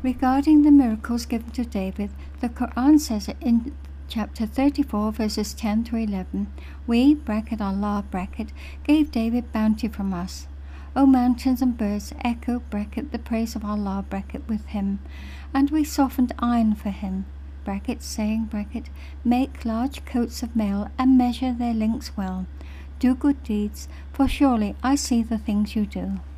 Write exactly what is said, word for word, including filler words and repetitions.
Regarding the miracles given to David, the Quran says in chapter thirty-four, verses ten to eleven, "We, bracket Allah, bracket, gave David bounty from us. O mountains and birds, echo, bracket, the praise of Allah, bracket, with him. And we softened iron for him, bracket, saying, bracket, make large coats of mail and measure their links well. Do good deeds, for surely I see the things you do."